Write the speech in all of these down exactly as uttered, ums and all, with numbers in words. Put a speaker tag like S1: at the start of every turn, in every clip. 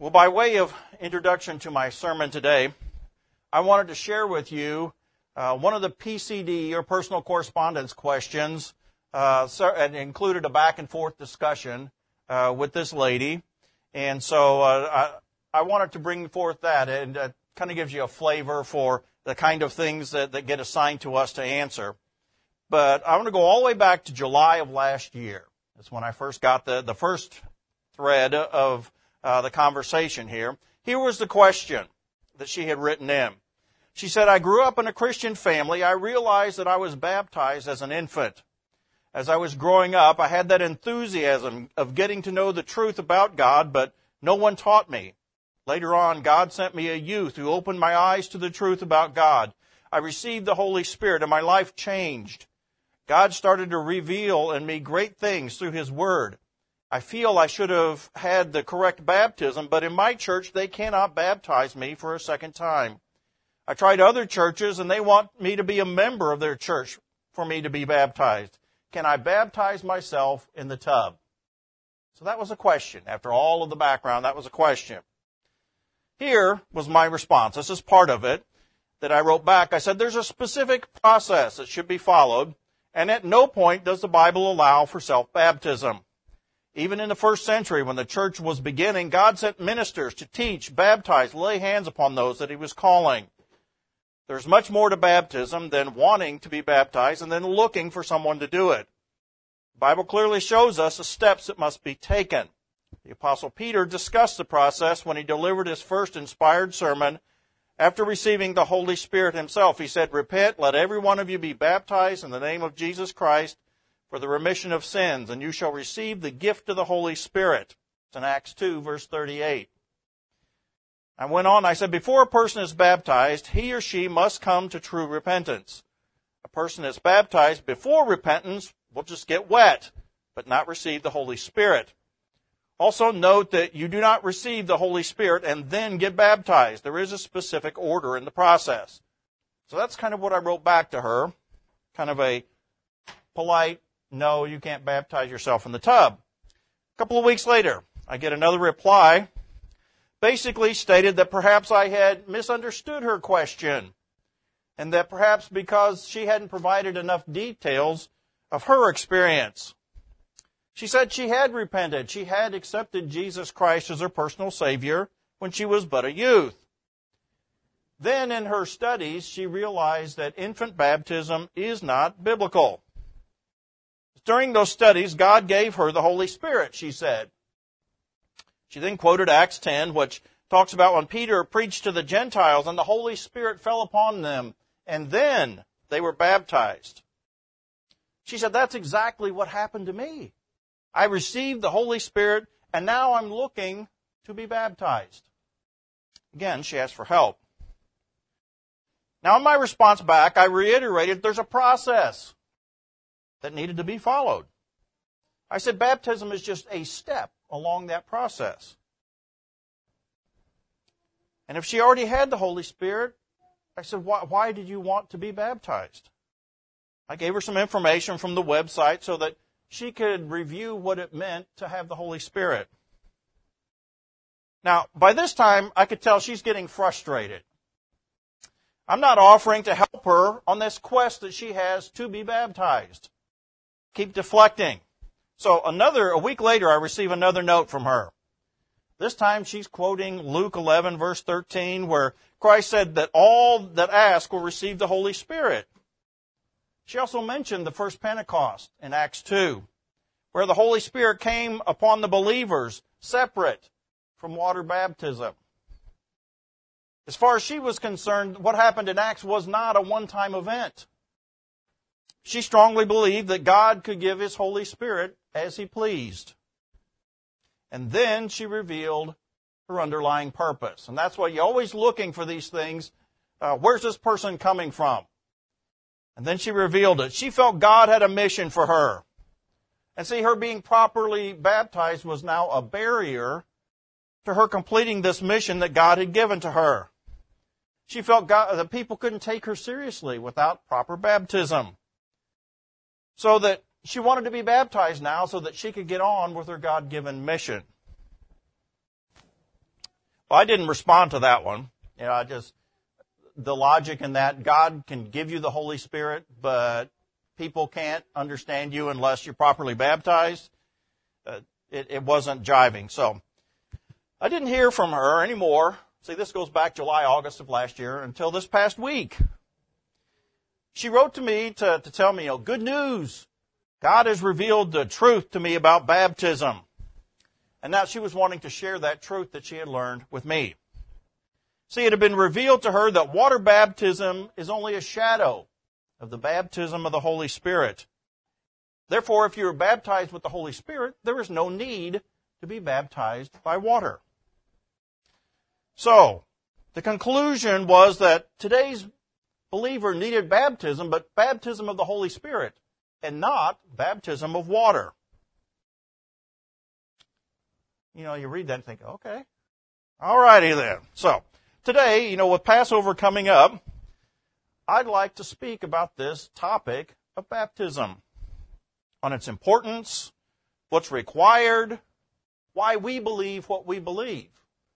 S1: Well, by way of introduction to my sermon today, I wanted to share with you uh, one of the P C D, or personal correspondence questions, uh, so, and included a back and forth discussion uh, with this lady. And so uh, I, I wanted to bring forth that, and it kind of gives you a flavor for the kind of things that, that get assigned to us to answer. But I want to go all the way back to July of last year. That's when I first got the, the first thread of Uh, the conversation here. Here was the question that she had written in. She said, I grew up in a Christian family. I realized that I was baptized as an infant. As I was growing up, I had that enthusiasm of getting to know the truth about God, but no one taught me. Later on, God sent me a youth who opened my eyes to the truth about God. I received the Holy Spirit, and my life changed. God started to reveal in me great things through His Word. I feel I should have had the correct baptism, but in my church, they cannot baptize me for a second time. I tried other churches, and they want me to be a member of their church for me to be baptized. Can I baptize myself in the tub? So that was a question. After all of the background, that was a question. Here was my response. This is part of it that I wrote back. I said, there's a specific process that should be followed, and at no point does the Bible allow for self-baptism. Even in the first century, when the church was beginning, God sent ministers to teach, baptize, lay hands upon those that He was calling. There's much more to baptism than wanting to be baptized and then looking for someone to do it. The Bible clearly shows us the steps that must be taken. The Apostle Peter discussed the process when he delivered his first inspired sermon after receiving the Holy Spirit himself. He said, Repent, let every one of you be baptized in the name of Jesus Christ for the remission of sins, and you shall receive the gift of the Holy Spirit. It's in Acts two, verse thirty-eight. I went on, I said, before a person is baptized, he or she must come to true repentance. A person that's baptized before repentance will just get wet, but not receive the Holy Spirit. Also note that you do not receive the Holy Spirit and then get baptized. There is a specific order in the process. So that's kind of what I wrote back to her, kind of a polite, no, you can't baptize yourself in the tub. A couple of weeks later, I get another reply, basically stated that perhaps I had misunderstood her question, and that perhaps because she hadn't provided enough details of her experience. She said she had repented. She had accepted Jesus Christ as her personal Savior when she was but a youth. Then in her studies, she realized that infant baptism is not biblical. During those studies, God gave her the Holy Spirit, she said. She then quoted Acts ten, which talks about when Peter preached to the Gentiles and the Holy Spirit fell upon them, and then they were baptized. She said, that's exactly what happened to me. I received the Holy Spirit, and now I'm looking to be baptized. Again, she asked for help. Now, in my response back, I reiterated there's a process that needed to be followed. I said baptism is just a step along that process. And if she already had the Holy Spirit, I said, why, why did you want to be baptized? I gave her some information from the website so that she could review what it meant to have the Holy Spirit. Now, by this time, I could tell she's getting frustrated. I'm not offering to help her on this quest that she has to be baptized. Keep deflecting. So another, a week later, I receive another note from her. This time she's quoting Luke eleven, verse thirteen, where Christ said that all that ask will receive the Holy Spirit. She also mentioned the first Pentecost in Acts two, where the Holy Spirit came upon the believers separate from water baptism. As far as she was concerned, what happened in Acts was not a one-time event. She strongly believed that God could give His Holy Spirit as He pleased. And then she revealed her underlying purpose. And that's why you're always looking for these things. Uh, where's this person coming from? And then she revealed it. She felt God had a mission for her. And see, her being properly baptized was now a barrier to her completing this mission that God had given to her. She felt God, that people couldn't take her seriously without proper baptism. So that she wanted to be baptized now so that she could get on with her God-given mission. Well, I didn't respond to that one. You know, I just, the logic in that, God can give you the Holy Spirit, but people can't understand you unless you're properly baptized. Uh, it, it wasn't jiving. So I didn't hear from her anymore. See, this goes back July, August of last year until this past week. She wrote to me to, to tell me, you know, good news. God has revealed the truth to me about baptism. And now she was wanting to share that truth that she had learned with me. See, it had been revealed to her that water baptism is only a shadow of the baptism of the Holy Spirit. Therefore, if you are baptized with the Holy Spirit, there is no need to be baptized by water. So, the conclusion was that today's believer needed baptism, but baptism of the Holy Spirit, and not baptism of water. You know, you read that and think, okay, all righty then. So, today, you know, with Passover coming up, I'd like to speak about this topic of baptism, on its importance, what's required, why we believe what we believe.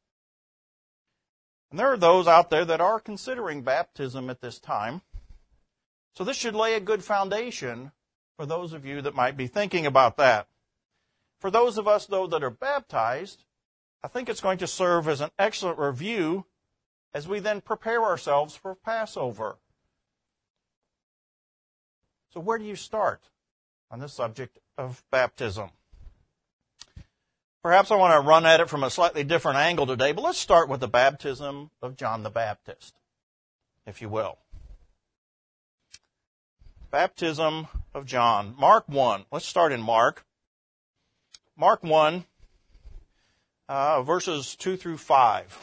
S1: And there are those out there that are considering baptism at this time. So this should lay a good foundation for those of you that might be thinking about that. For those of us, though, that are baptized, I think it's going to serve as an excellent review as we then prepare ourselves for Passover. So where do you start on the subject of baptism? Perhaps I want to run at it from a slightly different angle today, but let's start with the baptism of John the Baptist, if you will. Baptism of John. Mark one. Let's start in Mark. Mark one, uh, verses two through five.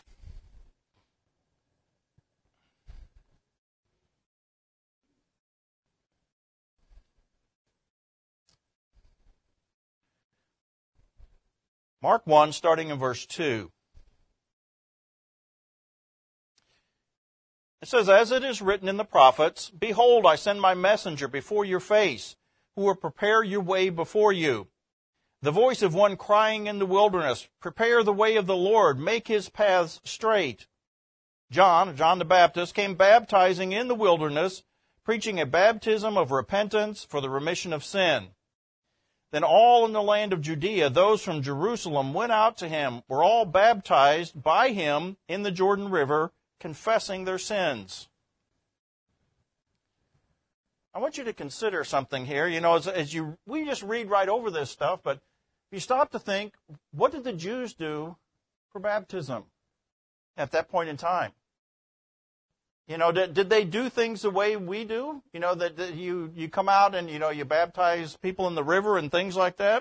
S1: Mark one, starting in verse two. It says, as it is written in the prophets, behold, I send my messenger before your face, who will prepare your way before you. The voice of one crying in the wilderness, prepare the way of the Lord, make his paths straight. John, John the Baptist, came baptizing in the wilderness, preaching a baptism of repentance for the remission of sin. Then all in the land of Judea, those from Jerusalem went out to him, were all baptized by him in the Jordan River, confessing their sins. I want you to consider something here. You know, as, as you, we just read right over this stuff, but if you stop to think, what did the Jews do for baptism at that point in time? You know, did, did they do things the way we do? You know, that, that you, you come out and, you know, you baptize people in the river and things like that?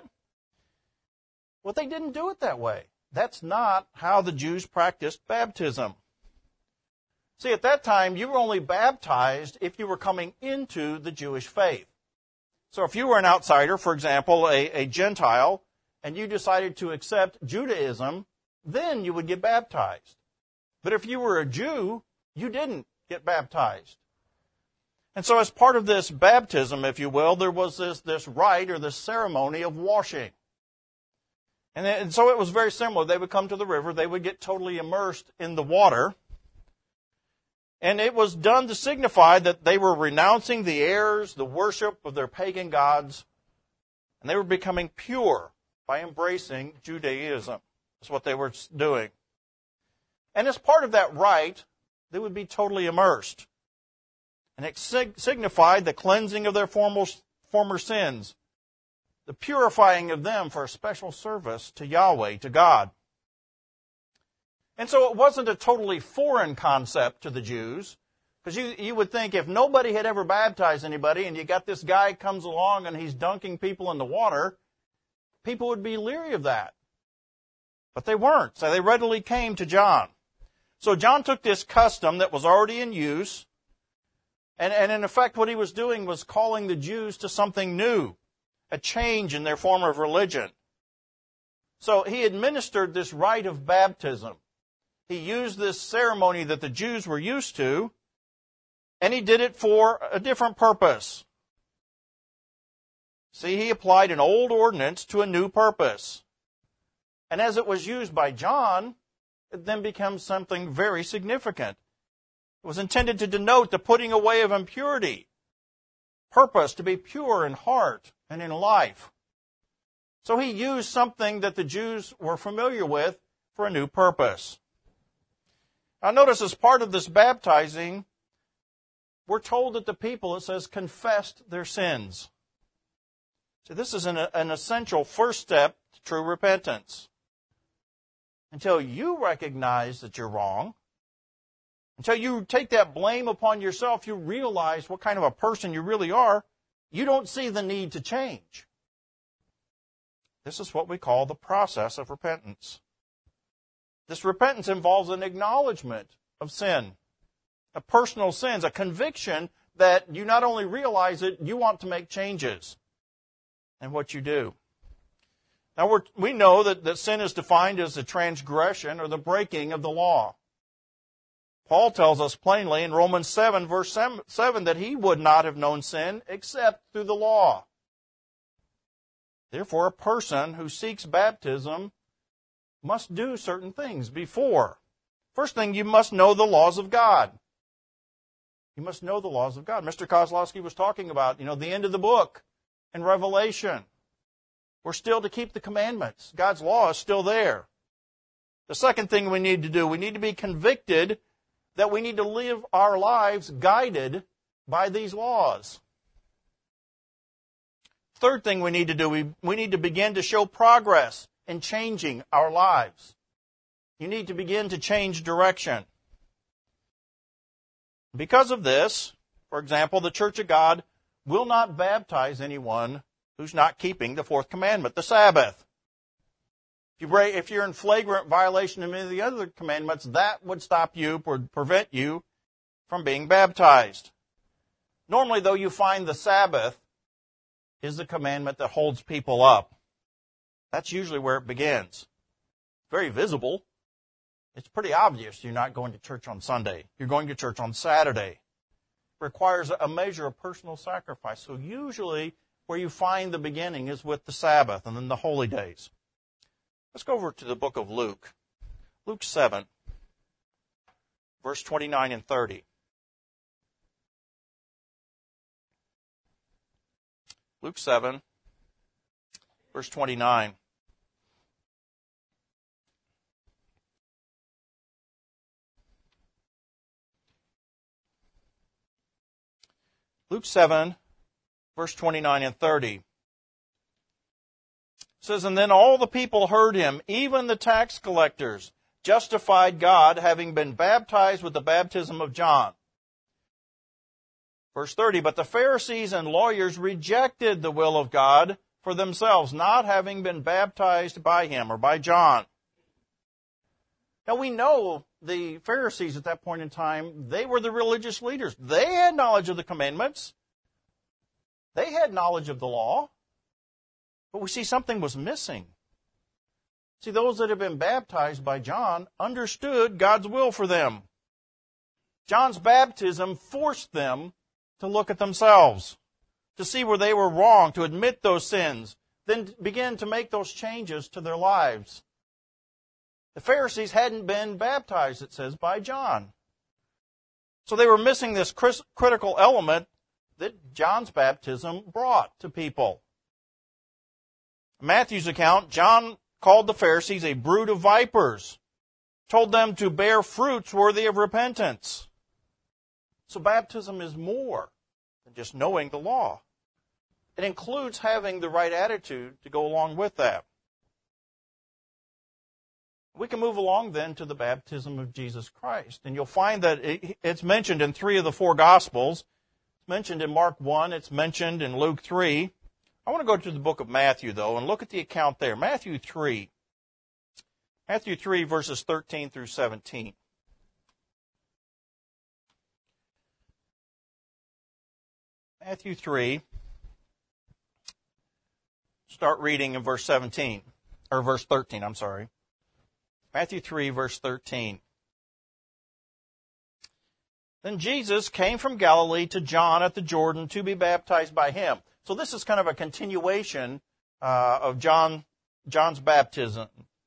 S1: Well, they didn't do it that way. That's not how the Jews practiced baptism. See, at that time, you were only baptized if you were coming into the Jewish faith. So if you were an outsider, for example, a, a Gentile, and you decided to accept Judaism, then you would get baptized. But if you were a Jew, you didn't get baptized. And so as part of this baptism, if you will, there was this, this rite or this ceremony of washing. And, then, and so it was very similar. They would come to the river, they would get totally immersed in the water, and it was done to signify that they were renouncing the errors, the worship of their pagan gods, and they were becoming pure by embracing Judaism. That's what they were doing. And as part of that rite, they would be totally immersed. And it sig- signified the cleansing of their former, former sins, the purifying of them for a special service to Yahweh, to God. And so it wasn't a totally foreign concept to the Jews, because you, you would think if nobody had ever baptized anybody and you got this guy comes along and he's dunking people in the water, people would be leery of that. But they weren't, so they readily came to John. So John took this custom that was already in use, and, and in effect what he was doing was calling the Jews to something new, a change in their form of religion. So he administered this rite of baptism. He used this ceremony that the Jews were used to, and he did it for a different purpose. See, he applied an old ordinance to a new purpose. And as it was used by John, it then becomes something very significant. It was intended to denote the putting away of impurity, purpose to be pure in heart and in life. So he used something that the Jews were familiar with for a new purpose. Now notice, as part of this baptizing, we're told that the people, it says, confessed their sins. So this is an, an essential first step to true repentance. Until you recognize that you're wrong, until you take that blame upon yourself, you realize what kind of a person you really are, you don't see the need to change. This is what we call the process of repentance. This repentance involves an acknowledgement of sin, a personal sins, a conviction that you not only realize it, you want to make changes in what you do. Now, we're, we know that, that sin is defined as the transgression or the breaking of the law. Paul tells us plainly in Romans seven, verse seven, that he would not have known sin except through the law. Therefore, a person who seeks baptism must do certain things before. First thing, you must know the laws of God. You must know the laws of God. Mister Kozlowski was talking about, you know, the end of the book in Revelation. We're still to keep the commandments. God's law is still there. The second thing we need to do, we need to be convicted that we need to live our lives guided by these laws. Third thing we need to do, we, we need to begin to show progress in changing our lives. You need to begin to change direction. Because of this, for example, the Church of God will not baptize anyone who's not keeping the fourth commandment, the Sabbath. If, you break, if you're in flagrant violation of any of the other commandments, that would stop you, or prevent you from being baptized. Normally, though, you find the Sabbath is the commandment that holds people up. That's usually where it begins. Very visible. It's pretty obvious you're not going to church on Sunday. You're going to church on Saturday. It requires a measure of personal sacrifice. So usually where you find the beginning is with the Sabbath and then the holy days. Let's go over to the book of Luke. Luke seven, verse twenty-nine and thirty. Luke seven, verse twenty-nine. Luke seven, verse twenty-nine and thirty. It says, "And then all the people heard him, even the tax collectors, justified God, having been baptized with the baptism of John." Verse thirty, "But the Pharisees and lawyers rejected the will of God for themselves, not having been baptized by him," or by John. Now we know the Pharisees at that point in time, they were the religious leaders. They had knowledge of the commandments. They had knowledge of the law. But we see something was missing. See, those that had been baptized by John understood God's will for them. John's baptism forced them to look at themselves, to see where they were wrong, to admit those sins, then begin to make those changes to their lives. The Pharisees hadn't been baptized, it says, by John. So they were missing this critical element that John's baptism brought to people. In Matthew's account, John called the Pharisees a brood of vipers, told them to bear fruits worthy of repentance. So baptism is more than just knowing the law. It includes having the right attitude to go along with that. We can move along then to the baptism of Jesus Christ. And you'll find that it's mentioned in three of the four Gospels. It's mentioned in Mark one. It's mentioned in Luke three. I want to go to the book of Matthew, though, and look at the account there. Matthew three. Matthew three, verses thirteen through seventeen. Matthew three. Start reading in verse seventeen. Or verse thirteen, I'm sorry. Matthew three, verse thirteen. "Then Jesus came from Galilee to John at the Jordan to be baptized by him." So this is kind of a continuation uh, of John John's baptism.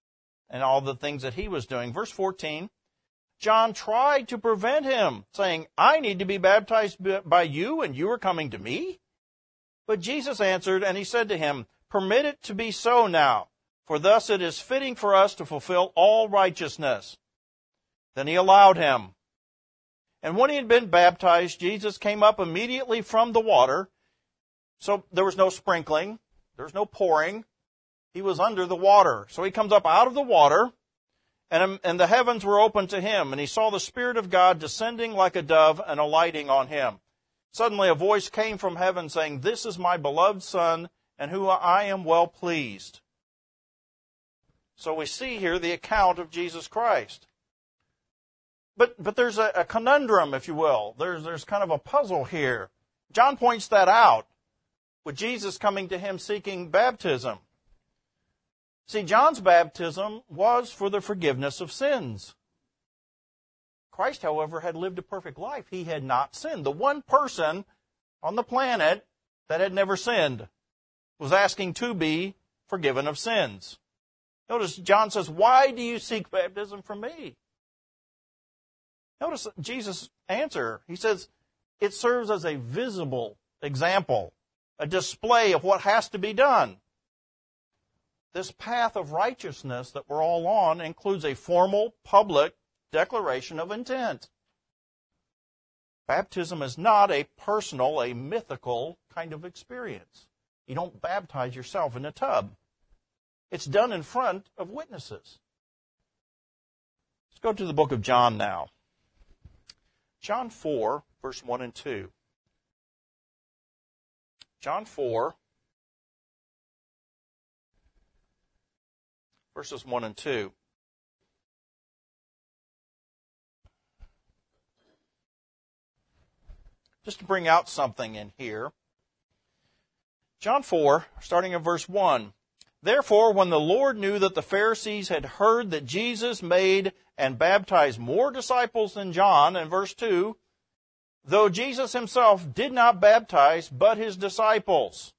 S1: and all the things that he was doing. Verse fourteen, John tried to prevent him, saying, I need to be baptized by you, and you are coming to me? But Jesus answered, and he said to him, Permit it to be so now, for thus it is fitting for us to fulfill all righteousness. Then he allowed him. And when he had been baptized, Jesus came up immediately from the water. So there was no sprinkling, there was no pouring. He was under the water. So he comes up out of the water, and, and the heavens were opened to him, and he saw the Spirit of God descending like a dove and alighting on him. Suddenly a voice came from heaven saying, This is my beloved Son, in whom I am well pleased. So we see here the account of Jesus Christ. But but there's a, a conundrum, if you will. There's, there's kind of a puzzle here. John points that out with Jesus coming to him seeking baptism. See, John's baptism was for the forgiveness of sins. Christ, however, had lived a perfect life. He had not sinned. The one person on the planet that had never sinned was asking to be forgiven of sins. Notice John says, Why do you seek baptism from me? Notice Jesus' answer. He says, it serves as a visible example, a display of what has to be done. This path of righteousness that we're all on includes a formal, public declaration of intent. Baptism is not a personal, a mythical kind of experience. You don't baptize yourself in a tub. It's done in front of witnesses. Let's go to the book of John now. John four, verse one and two. John four, verses one and two. Just to bring out something in here. John four, starting at verse one. Therefore, when the Lord knew that the Pharisees had heard that Jesus made and baptized more disciples than John, in verse two, though Jesus himself did not baptize, but his disciples.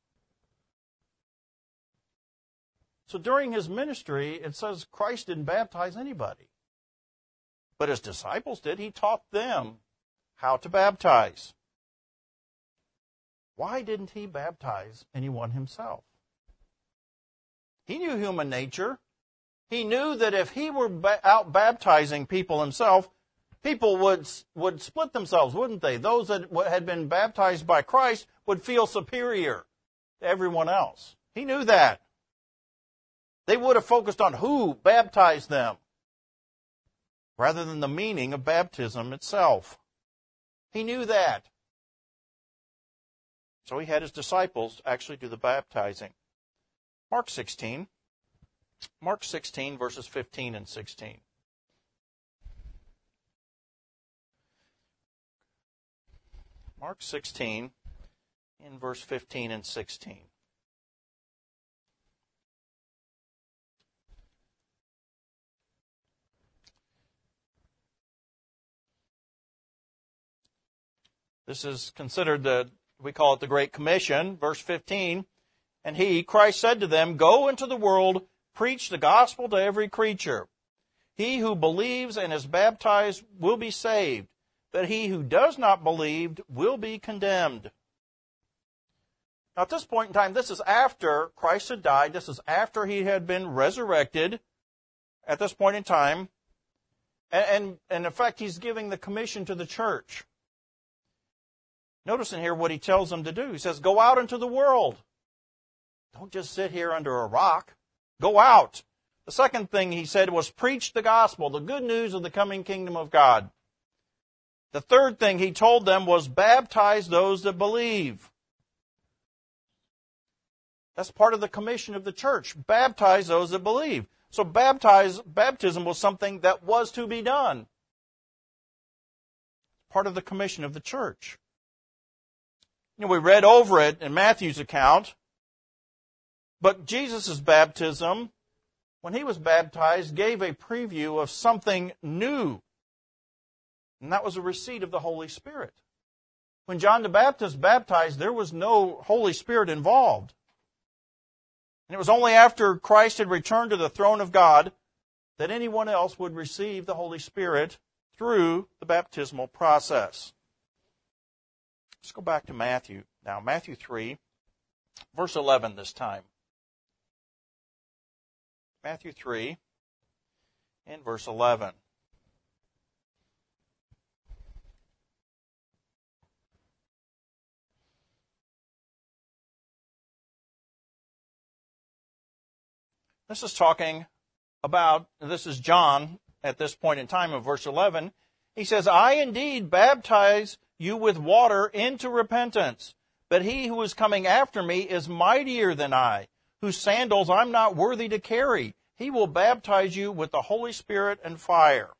S1: So during his ministry, it says Christ didn't baptize anybody. But his disciples did. He taught them how to baptize. Why didn't he baptize anyone himself? He knew human nature. He knew that if he were out baptizing people himself, people would, would split themselves, wouldn't they? Those that had been baptized by Christ would feel superior to everyone else. He knew that. They would have focused on who baptized them rather than the meaning of baptism itself. He knew that. So he had his disciples actually do the baptizing. Mark sixteen. Mark sixteen, verses fifteen and sixteen. Mark sixteen, in verse fifteen and sixteen. This is considered the, we call it the Great Commission, verse fifteen. And he, Christ, said to them, Go into the world, preach the gospel to every creature. He who believes and is baptized will be saved, but he who does not believe will be condemned. Now at this point in time, this is after Christ had died. This is after he had been resurrected at this point in time. And, and, and in fact, he's giving the commission to the church. Notice in here what he tells them to do. He says, Go out into the world. Don't just sit here under a rock. Go out. The second thing he said was preach the gospel, the good news of the coming kingdom of God. The third thing he told them was baptize those that believe. That's part of the commission of the church. Baptize those that believe. So baptize, baptism was something that was to be done. Part of the commission of the church. You know, we read over it in Matthew's account. But Jesus' baptism, when he was baptized, gave a preview of something new. And that was a receipt of the Holy Spirit. When John the Baptist baptized, there was no Holy Spirit involved. And it was only after Christ had returned to the throne of God that anyone else would receive the Holy Spirit through the baptismal process. Let's go back to Matthew. Now, Matthew three, verse eleven this time. Matthew three and verse eleven. This is talking about, this is John at this point in time in verse eleven. He says, I indeed baptize you with water into repentance, but he who is coming after me is mightier than I, whose sandals I'm not worthy to carry. He will baptize you with the Holy Spirit and fire.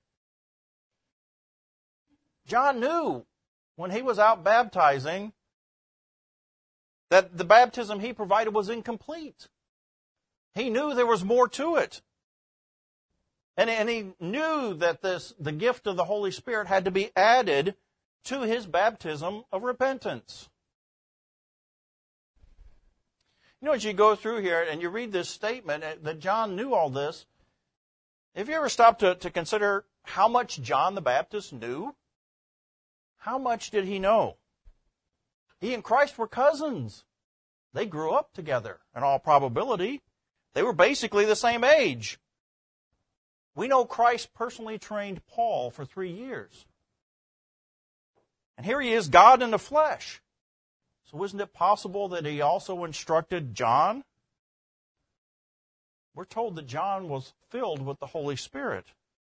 S1: John knew when he was out baptizing that the baptism he provided was incomplete. He knew there was more to it. And, and he knew that this, the gift of the Holy Spirit had to be added to his baptism of repentance. You know, as you go through here and you read this statement that John knew all this, have you ever stopped to, to consider how much John the Baptist knew? How much did he know? He and Christ were cousins. They grew up together in all probability. They were basically the same age. We know Christ personally trained Paul for three years. And here he is, God in the flesh. So isn't it possible that he also instructed John? We're told that John was filled with the Holy Spirit.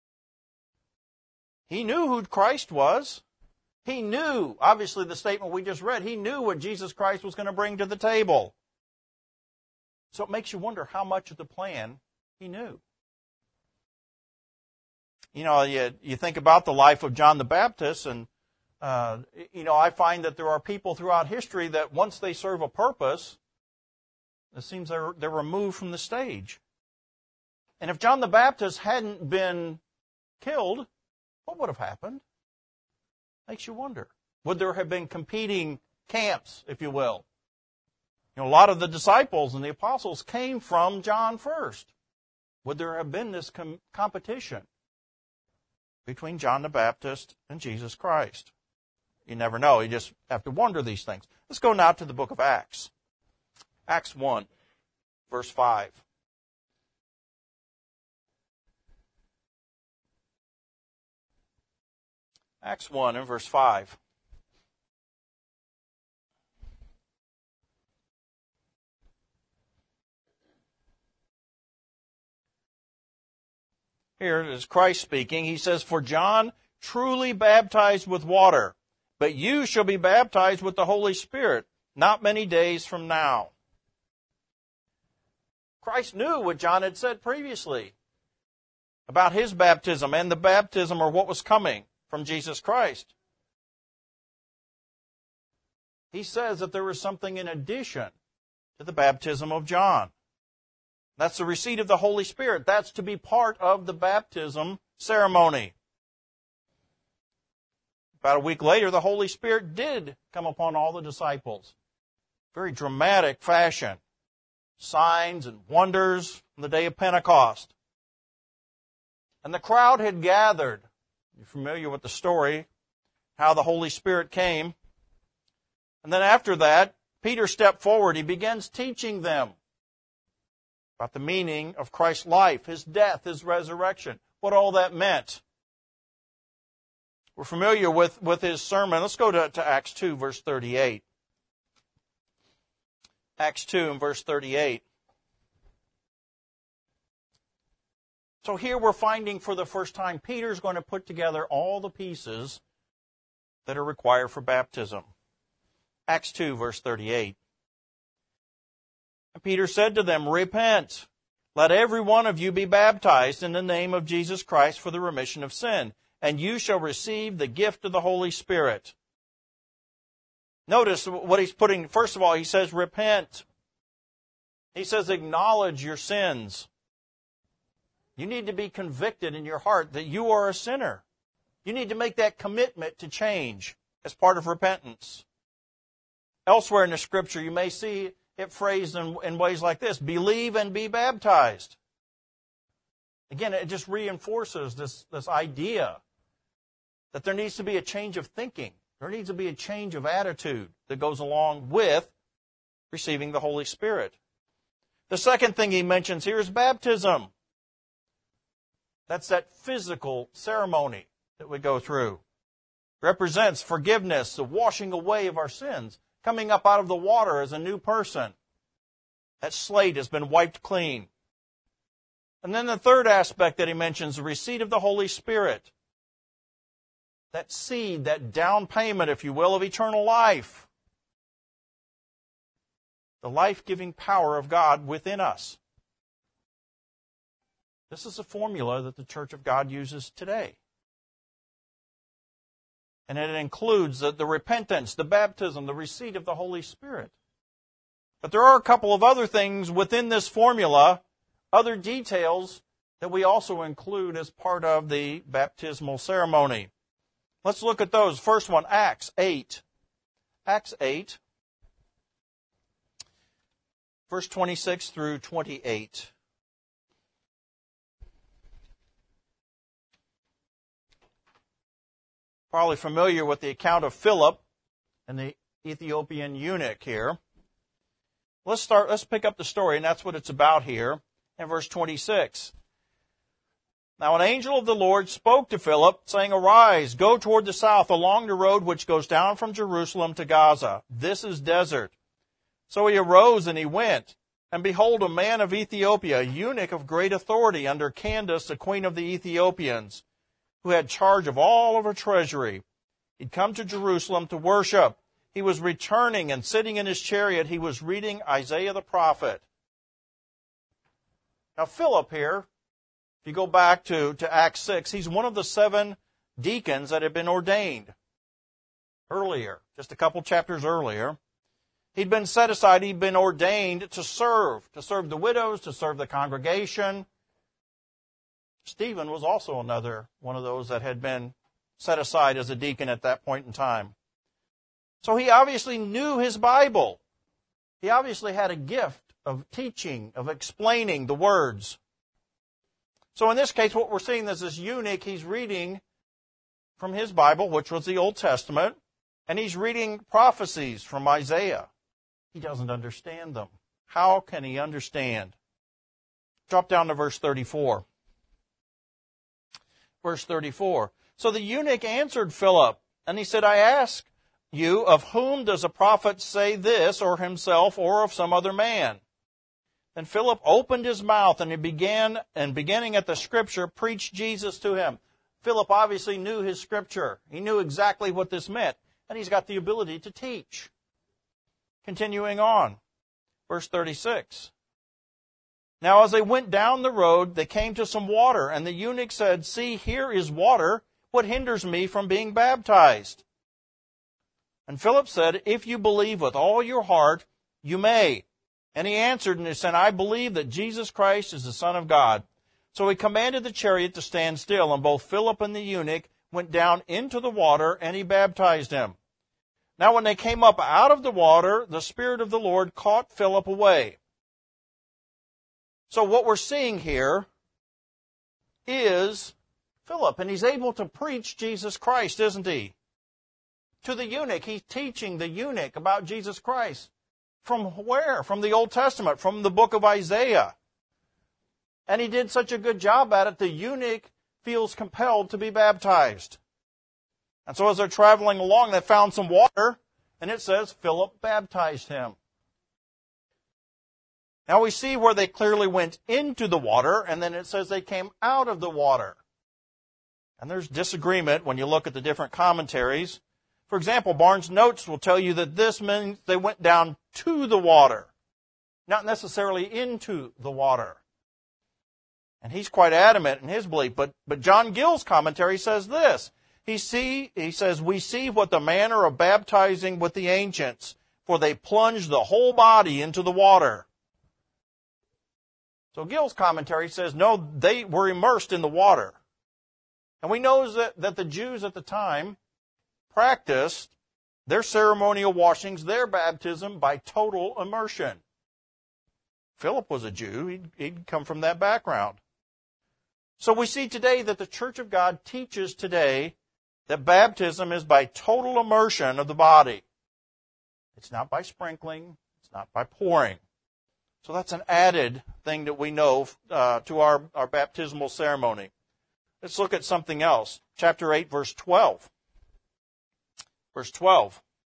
S1: He knew who Christ was. He knew, obviously the statement we just read, he knew what Jesus Christ was going to bring to the table. So it makes you wonder how much of the plan he knew. You know, you, you think about the life of John the Baptist, and, uh, you know, I find that there are people throughout history that once they serve a purpose, it seems they're, they're removed from the stage. And if John the Baptist hadn't been killed, what would have happened? Makes you wonder. Would there have been competing camps, if you will? You know, a lot of the disciples and the apostles came from John first. Would there have been this com- competition between John the Baptist and Jesus Christ? You never know. You just have to wonder these things. Let's go now to the book of Acts. Acts one, verse five. Acts one and verse five. Here is Christ speaking. He says, For John truly baptized with water, but you shall be baptized with the Holy Spirit not many days from now. Christ knew what John had said previously about his baptism and the baptism or what was coming from Jesus Christ. He says that there was something in addition to the baptism of John. That's the receipt of the Holy Spirit. That's to be part of the baptism ceremony. About a week later, the Holy Spirit did come upon all the disciples. Very dramatic fashion. Signs and wonders on the day of Pentecost. And the crowd had gathered. You're familiar with the story, how the Holy Spirit came. And then after that, Peter stepped forward. He begins teaching them about the meaning of Christ's life, his death, his resurrection, what all that meant. We're familiar with, with his sermon. Let's go to, to Acts two, verse thirty-eight. Acts two and verse thirty-eight. So here we're finding for the first time, Peter's going to put together all the pieces that are required for baptism. Acts two, verse thirty-eight. And Peter said to them, Repent, let every one of you be baptized in the name of Jesus Christ for the remission of sin, and you shall receive the gift of the Holy Spirit. Notice what he's putting, first of all, he says, repent. He says, acknowledge your sins. You need to be convicted in your heart that you are a sinner. You need to make that commitment to change as part of repentance. Elsewhere in the Scripture, you may see it phrased in, in ways like this, believe and be baptized. Again, it just reinforces this, this idea that there needs to be a change of thinking. There needs to be a change of attitude that goes along with receiving the Holy Spirit. The second thing he mentions here is baptism. That's that physical ceremony that we go through. It represents forgiveness, the washing away of our sins, coming up out of the water as a new person. That slate has been wiped clean. And then the third aspect that he mentions, the receipt of the Holy Spirit. That seed, that down payment, if you will, of eternal life. The life-giving power of God within us. This is a formula that the Church of God uses today. And it includes the, the repentance, the baptism, the receipt of the Holy Spirit. But there are a couple of other things within this formula, other details that we also include as part of the baptismal ceremony. Let's look at those. First one, Acts eight. Acts eight, verse twenty-six through twenty-eight. Probably familiar with the account of Philip and the Ethiopian eunuch here. Let's start, let's pick up the story, and that's what it's about here in verse twenty-six. Now an angel of the Lord spoke to Philip, saying, Arise, go toward the south along the road which goes down from Jerusalem to Gaza. This is desert. So he arose and he went. And behold, a man of Ethiopia, a eunuch of great authority under Candace, the queen of the Ethiopians, who had charge of all of her treasury. He'd come to Jerusalem to worship. He was returning, and sitting in his chariot, he was reading Isaiah the prophet. Now Philip here, if you go back to, to Acts six, he's one of the seven deacons that had been ordained earlier, just a couple chapters earlier. He'd been set aside, he'd been ordained to serve, to serve the widows, to serve the congregation. Stephen was also another one of those that had been set aside as a deacon at that point in time. So he obviously knew his Bible. He obviously had a gift of teaching, of explaining the words. So in this case, what we're seeing is this eunuch, he's reading from his Bible, which was the Old Testament, and he's reading prophecies from Isaiah. He doesn't understand them. How can he understand? Drop down to verse thirty-four. Verse thirty-four. So the eunuch answered Philip, and he said, I ask you, of whom does a prophet say this, or himself, or of some other man? Then Philip opened his mouth, and he began, and beginning at the scripture, preached Jesus to him. Philip obviously knew his scripture. He knew exactly what this meant, and he's got the ability to teach. Continuing on, verse thirty-six. Now as they went down the road, they came to some water, and the eunuch said, See, here is water. What hinders me from being baptized? And Philip said, If you believe with all your heart, you may. And he answered and he said, I believe that Jesus Christ is the Son of God. So he commanded the chariot to stand still, and both Philip and the eunuch went down into the water, and he baptized him. Now when they came up out of the water, the Spirit of the Lord caught Philip away. So what we're seeing here is Philip, and he's able to preach Jesus Christ, isn't he? To the eunuch, he's teaching the eunuch about Jesus Christ. From where? From the Old Testament, from the book of Isaiah. And he did such a good job at it, the eunuch feels compelled to be baptized. And so as they're traveling along, they found some water, and it says Philip baptized him. Now we see where they clearly went into the water, and then it says they came out of the water. And there's disagreement when you look at the different commentaries. For example, Barnes' Notes will tell you that this means they went down to the water, not necessarily into the water. And he's quite adamant in his belief. But, but John Gill's commentary says this. He, see, he says, we see what the manner of baptizing with the ancients, for they plunged the whole body into the water. So Gill's commentary says, no, they were immersed in the water. And we know that, that the Jews at the time practiced their ceremonial washings, their baptism, by total immersion. Philip was a Jew. He'd, he'd come from that background. So we see today that the Church of God teaches today that baptism is by total immersion of the body. It's not by sprinkling. It's not by pouring. So that's an added thing that we know uh, to our, our baptismal ceremony. Let's look at something else. Chapter eight, verse twelve. Verse twelve.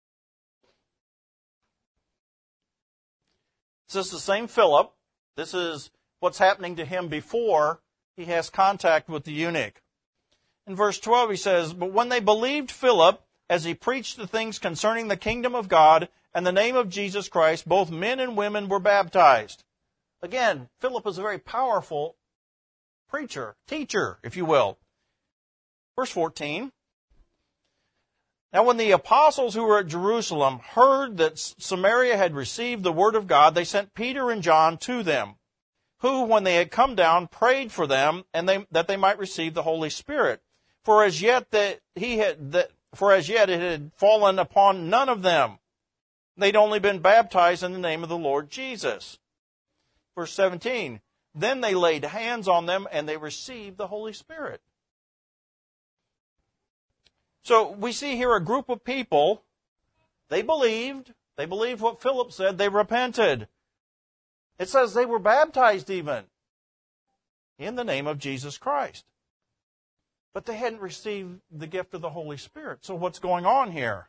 S1: This is the same Philip. This is what's happening to him before he has contact with the eunuch. In verse twelve he says, "But when they believed Philip, as he preached the things concerning the kingdom of God and the name of Jesus Christ, both men and women were baptized." Again, Philip is a very powerful preacher, teacher, if you will. Verse fourteen. "Now when the apostles who were at Jerusalem heard that Samaria had received the word of God, they sent Peter and John to them, who, when they had come down, prayed for them and they, that they might receive the Holy Spirit. For as yet that he had, that, for as yet it had fallen upon none of them. They'd only been baptized in the name of the Lord Jesus." Verse seventeen. "Then they laid hands on them and they received the Holy Spirit." So we see here a group of people, they believed, they believed what Philip said, they repented. It says they were baptized even in the name of Jesus Christ. But they hadn't received the gift of the Holy Spirit. So what's going on here?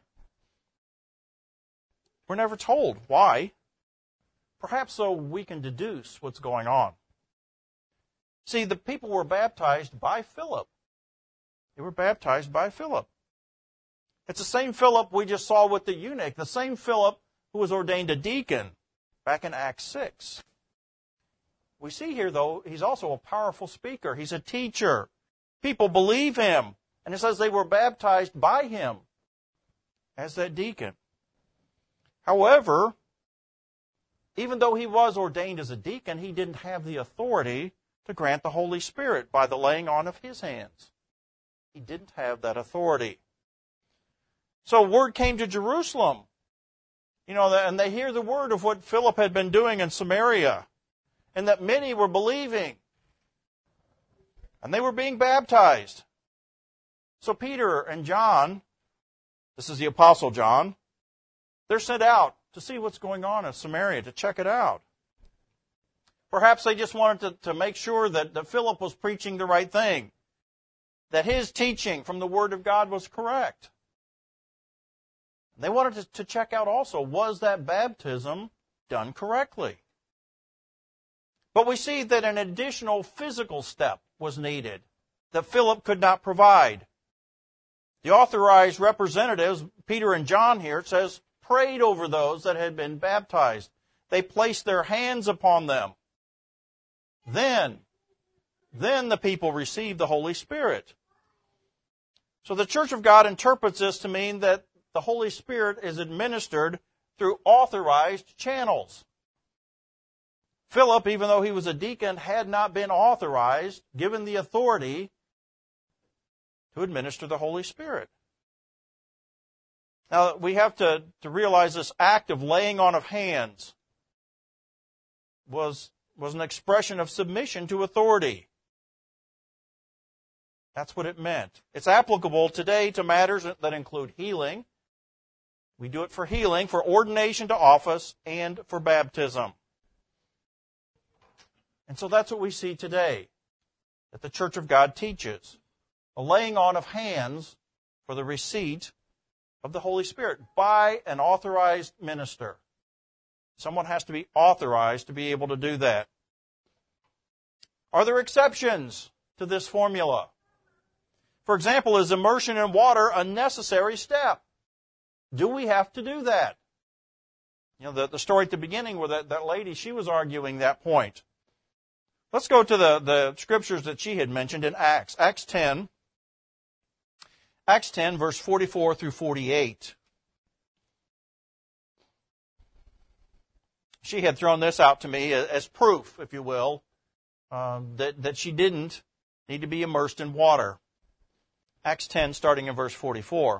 S1: We're never told why. Perhaps so we can deduce what's going on. See, the people were baptized by Philip. They were baptized by Philip. It's the same Philip we just saw with the eunuch, the same Philip who was ordained a deacon back in Acts six. We see here, though, he's also a powerful speaker. He's a teacher. People believe him. And it says they were baptized by him as that deacon. However, even though he was ordained as a deacon, he didn't have the authority to grant the Holy Spirit by the laying on of his hands. He didn't have that authority. So word came to Jerusalem, you know, and they hear the word of what Philip had been doing in Samaria, and that many were believing, and they were being baptized. So Peter and John, this is the Apostle John, they're sent out to see what's going on in Samaria, to check it out. Perhaps they just wanted to, to make sure that, that Philip was preaching the right thing, that his teaching from the Word of God was correct. They wanted to, to check out also, was that baptism done correctly? But we see that an additional physical step was needed that Philip could not provide. The authorized representatives, Peter and John here, it says, prayed over those that had been baptized. They placed their hands upon them. Then, then the people received the Holy Spirit. So the Church of God interprets this to mean that the Holy Spirit is administered through authorized channels. Philip, even though he was a deacon, had not been authorized, given the authority to administer the Holy Spirit. Now, we have to, to realize this act of laying on of hands was, was an expression of submission to authority. That's what it meant. It's applicable today to matters that include healing. We do it for healing, for ordination to office, and for baptism. And so that's what we see today, that the Church of God teaches. A laying on of hands for the receipt of the Holy Spirit by an authorized minister. Someone has to be authorized to be able to do that. Are there exceptions to this formula? For example, is immersion in water a necessary step? Do we have to do that? You know, the, the story at the beginning where that, that lady, she was arguing that point. Let's go to the, the scriptures that she had mentioned in Acts. Acts ten. Acts ten, verse forty-four through forty-eight. She had thrown this out to me as proof, if you will, um, that, that she didn't need to be immersed in water. Acts ten, starting in verse forty-four.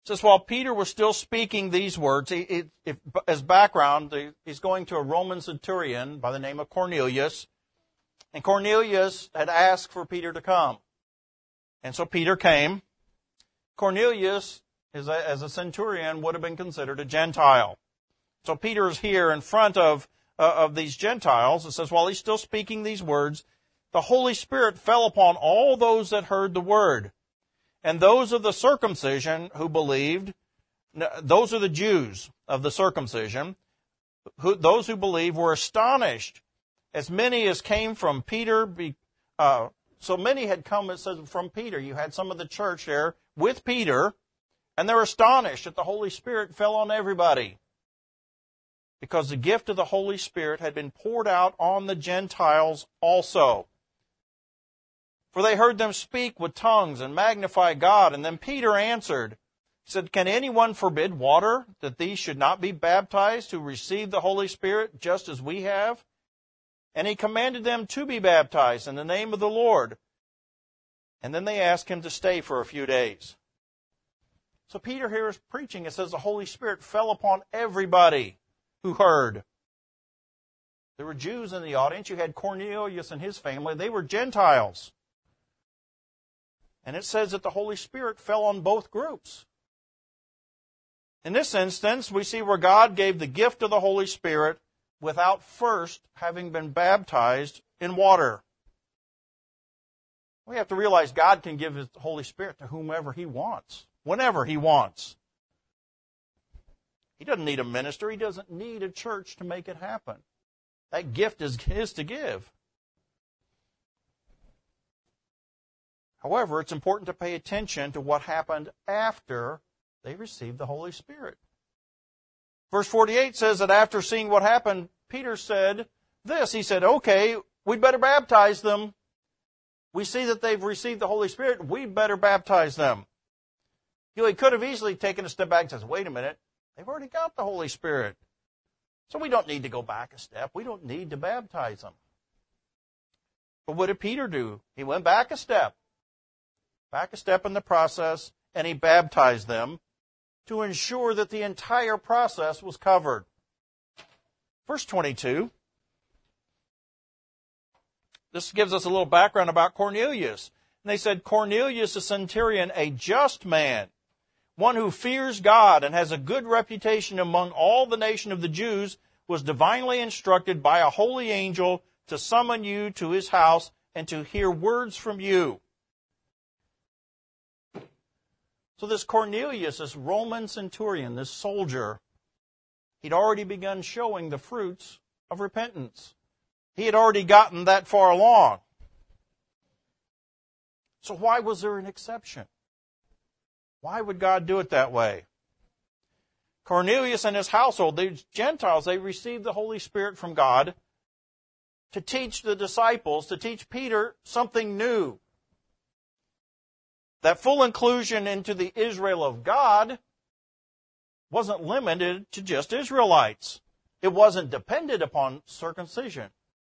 S1: says, while Peter was still speaking these words, he, he, if, as background, he's going to a Roman centurion by the name of Cornelius. And Cornelius had asked for Peter to come. And so Peter came. Cornelius, as a, as a centurion, would have been considered a Gentile. So Peter is here in front of, uh, of these Gentiles. It says, while he's still speaking these words, the Holy Spirit fell upon all those that heard the word. And those of the circumcision who believed, those are the Jews of the circumcision, who, those who believed were astonished. As many as came from Peter, uh, so many had come, it says, from Peter. You had some of the church there with Peter, and they're astonished that the Holy Spirit fell on everybody, because the gift of the Holy Spirit had been poured out on the Gentiles also. For they heard them speak with tongues and magnify God. And then Peter answered, he said, can anyone forbid water, that these should not be baptized who receive the Holy Spirit just as we have? And he commanded them to be baptized in the name of the Lord. And then they asked him to stay for a few days. So Peter here is preaching. It says the Holy Spirit fell upon everybody who heard. There were Jews in the audience. You had Cornelius and his family. They were Gentiles. And it says that the Holy Spirit fell on both groups. In this instance, we see where God gave the gift of the Holy Spirit without first having been baptized in water. We have to realize God can give His Holy Spirit to whomever He wants, whenever He wants. He doesn't need a minister. He doesn't need a church to make it happen. That gift is His to give. However, it's important to pay attention to what happened after they received the Holy Spirit. Verse forty-eight says that after seeing what happened, Peter said this. He said, okay, we'd better baptize them. We see that they've received the Holy Spirit. We'd better baptize them. You know, he could have easily taken a step back and says, wait a minute, they've already got the Holy Spirit. So we don't need to go back a step. We don't need to baptize them. But what did Peter do? He went back a step. Back a step in the process, and he baptized them to ensure that the entire process was covered. Verse twenty-two. This gives us a little background about Cornelius. And they said, Cornelius, a centurion, a just man, one who fears God and has a good reputation among all the nation of the Jews, was divinely instructed by a holy angel to summon you to his house and to hear words from you. So this Cornelius, this Roman centurion, this soldier, he'd already begun showing the fruits of repentance. He had already gotten that far along. So why was there an exception? Why would God do it that way? Cornelius and his household, these Gentiles, they received the Holy Spirit from God to teach the disciples, to teach Peter something new. That full inclusion into the Israel of God wasn't limited to just Israelites. It wasn't dependent upon circumcision.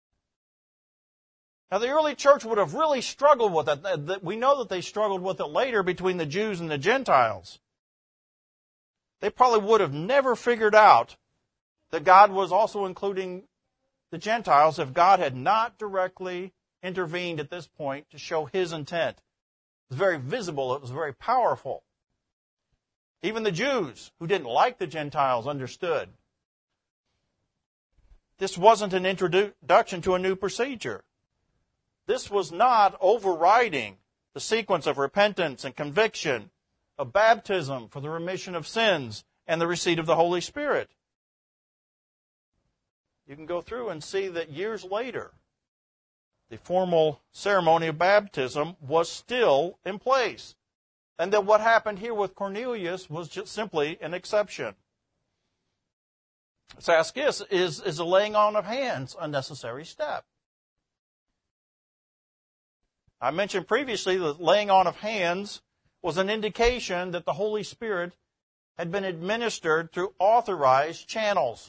S1: Now, the early church would have really struggled with it. We know that they struggled with it later between the Jews and the Gentiles. They probably would have never figured out that God was also including the Gentiles if God had not directly intervened at this point to show His intent. It was very visible. It was very powerful. Even the Jews who didn't like the Gentiles understood. This wasn't an introduction to a new procedure. This was not overriding the sequence of repentance and conviction, of baptism for the remission of sins, and the receipt of the Holy Spirit. You can go through and see that years later, the formal ceremony of baptism was still in place. And that what happened here with Cornelius was just simply an exception. Let's ask this, is, is the laying on of hands a necessary step? I mentioned previously that laying on of hands was an indication that the Holy Spirit had been administered through authorized channels.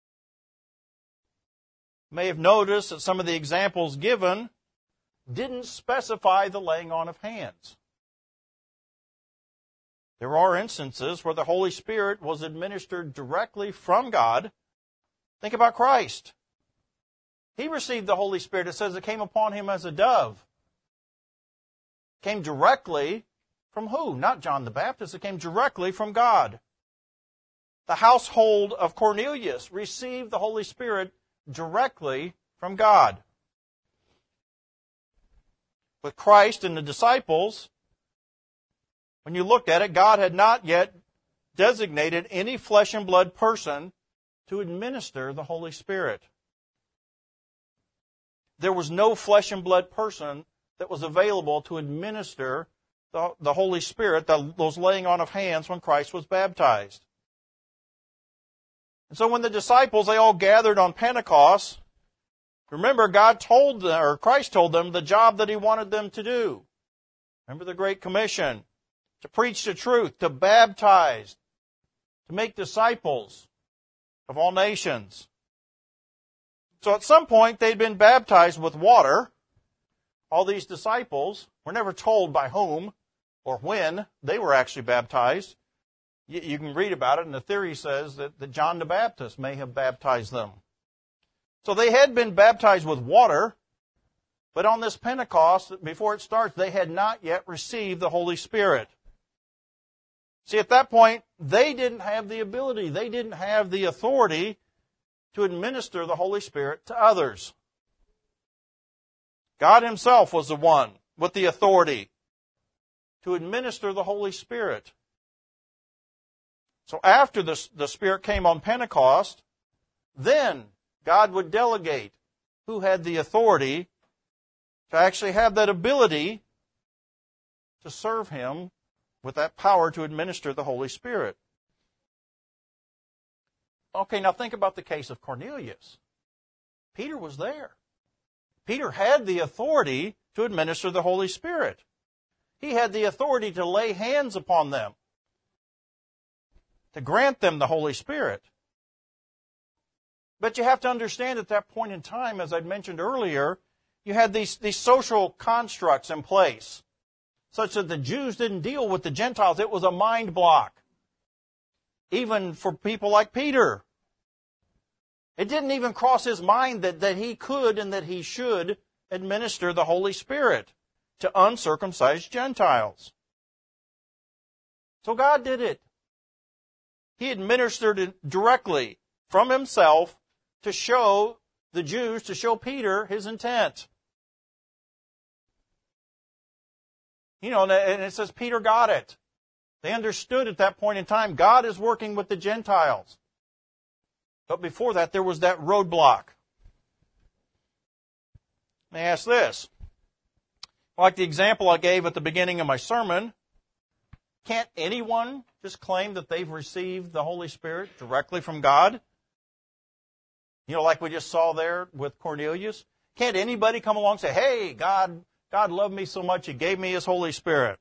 S1: You may have noticed that some of the examples given didn't specify the laying on of hands. There are instances where the Holy Spirit was administered directly from God. Think about Christ. He received the Holy Spirit. It says it came upon him as a dove. It came directly from who? Not John the Baptist. It came directly from God. The household of Cornelius received the Holy Spirit directly from God. With Christ and the disciples, when you looked at it, God had not yet designated any flesh and blood person to administer the Holy Spirit. There was no flesh and blood person that was available to administer the, the Holy Spirit, the, those laying on of hands when Christ was baptized. And so when the disciples, they all gathered on Pentecost, remember God told them, or Christ told them, the job that He wanted them to do. Remember the Great Commission, to preach the truth, to baptize, to make disciples of all nations. So at some point they'd been baptized with water. All these disciples were never told by whom or when they were actually baptized. You, you can read about it, and the theory says that, that John the Baptist may have baptized them. So they had been baptized with water, but on this Pentecost, before it starts, they had not yet received the Holy Spirit. See, at that point, they didn't have the ability, they didn't have the authority to administer the Holy Spirit to others. God Himself was the one with the authority to administer the Holy Spirit. So after the, the Spirit came on Pentecost, then God would delegate who had the authority to actually have that ability to serve Him with that power to administer the Holy Spirit. Okay, now think about the case of Cornelius. Peter was there. Peter had the authority to administer the Holy Spirit. He had the authority to lay hands upon them, to grant them the Holy Spirit. But you have to understand at that point in time, as I mentioned earlier, you had these, these social constructs in place, such that the Jews didn't deal with the Gentiles. It was a mind block, even for people like Peter. It didn't even cross his mind that, that he could and that he should administer the Holy Spirit to uncircumcised Gentiles. So God did it. He administered it directly from Himself to show the Jews, to show Peter His intent. You know, and it says Peter got it. They understood at that point in time, God is working with the Gentiles. But before that, there was that roadblock. Let me ask this. Like the example I gave at the beginning of my sermon, can't anyone just claim that they've received the Holy Spirit directly from God? You know, like we just saw there with Cornelius. Can't anybody come along and say, hey, God, God loved me so much, He gave me His Holy Spirit.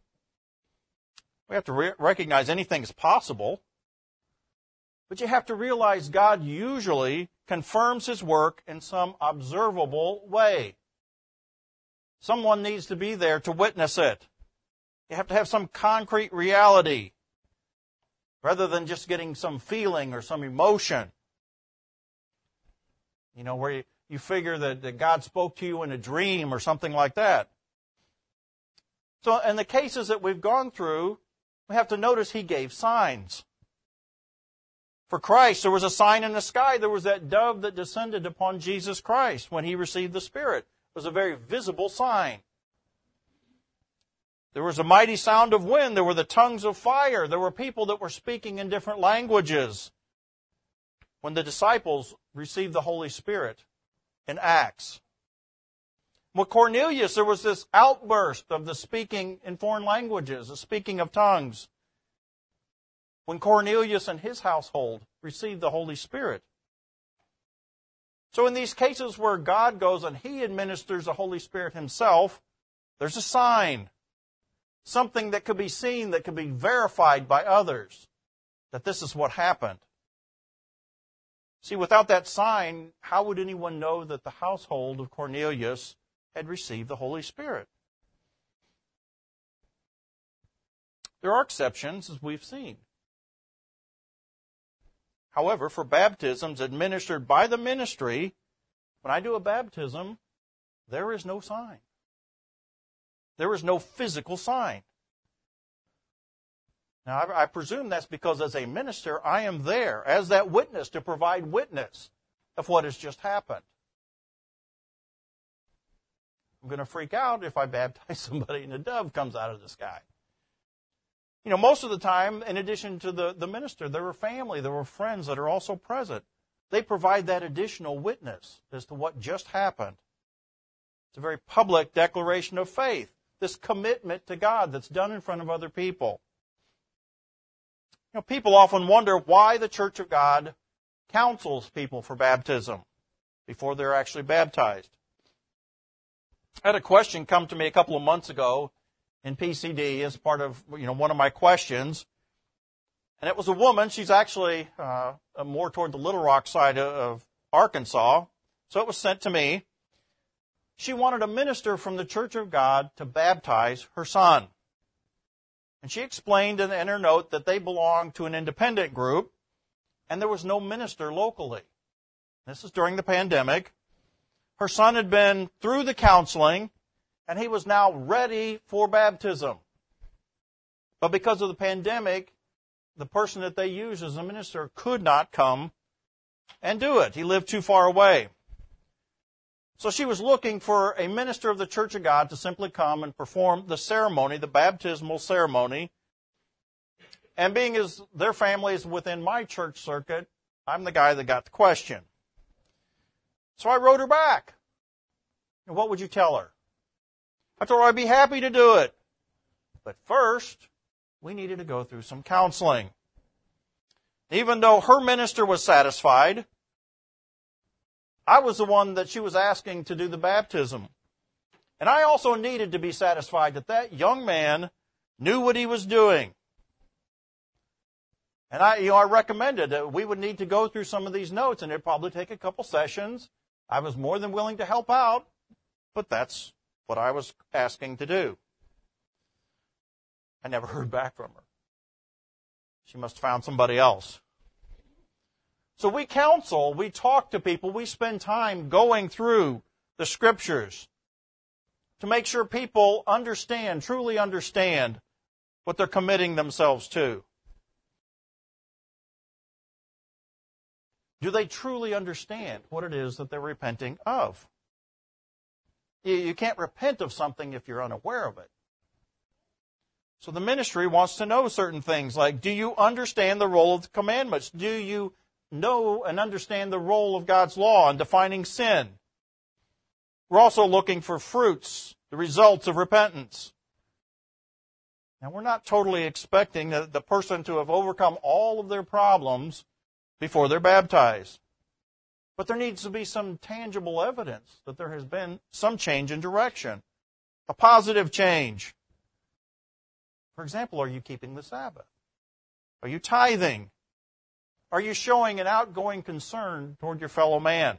S1: We have to re- recognize anything is possible. But you have to realize God usually confirms His work in some observable way. Someone needs to be there to witness it. You have to have some concrete reality rather than just getting some feeling or some emotion. You know, where you, you figure that, that God spoke to you in a dream or something like that. So in the cases that we've gone through, we have to notice He gave signs. For Christ, there was a sign in the sky. There was that dove that descended upon Jesus Christ when He received the Spirit. It was a very visible sign. There was a mighty sound of wind. There were the tongues of fire. There were people that were speaking in different languages when the disciples received the Holy Spirit in Acts. With Cornelius, there was this outburst of the speaking in foreign languages, the speaking of tongues, when Cornelius and his household received the Holy Spirit. So in these cases where God goes and He administers the Holy Spirit Himself, there's a sign. Something that could be seen, that could be verified by others, that this is what happened. See, without that sign, how would anyone know that the household of Cornelius had received the Holy Spirit? There are exceptions, as we've seen. However, for baptisms administered by the ministry, when I do a baptism, there is no sign. There is no physical sign. Now, I, I presume that's because as a minister, I am there as that witness to provide witness of what has just happened. I'm going to freak out if I baptize somebody and a dove comes out of the sky. You know, most of the time, in addition to the, the minister, there were family, there were friends that are also present. They provide that additional witness as to what just happened. It's a very public declaration of faith, this commitment to God that's done in front of other people. You know, people often wonder why the Church of God counsels people for baptism before they're actually baptized. I had a question come to me a couple of months ago in P C D as part of, you know, one of my questions. And it was a woman. She's actually uh, more toward the Little Rock side of Arkansas. So it was sent to me. She wanted a minister from the Church of God to baptize her son. And she explained in, in her note that they belonged to an independent group and there was no minister locally. This is during the pandemic. Her son had been through the counseling, and he was now ready for baptism. But because of the pandemic, the person that they used as a minister could not come and do it. He lived too far away. So she was looking for a minister of the Church of God to simply come and perform the ceremony, the baptismal ceremony. And being as their family is within my church circuit, I'm the guy that got the question. So I wrote her back. And what would you tell her? I told her I'd be happy to do it. But first, we needed to go through some counseling. Even though her minister was satisfied, I was the one that she was asking to do the baptism. And I also needed to be satisfied that that young man knew what he was doing. And I, you know, I recommended that we would need to go through some of these notes, and it'd probably take a couple sessions. I was more than willing to help out, but that's what I was asking to do. I never heard back from her. She must have found somebody else. So we counsel, we talk to people, we spend time going through the Scriptures to make sure people understand, truly understand what they're committing themselves to. Do they truly understand what it is that they're repenting of? You can't repent of something if you're unaware of it. So the ministry wants to know certain things like, do you understand the role of the commandments? Do you know and understand the role of God's law in defining sin? We're also looking for fruits, the results of repentance. Now, we're not totally expecting the, the person to have overcome all of their problems before they're baptized. But there needs to be some tangible evidence that there has been some change in direction, a positive change. For example, are you keeping the Sabbath? Are you tithing? Are you showing an outgoing concern toward your fellow man?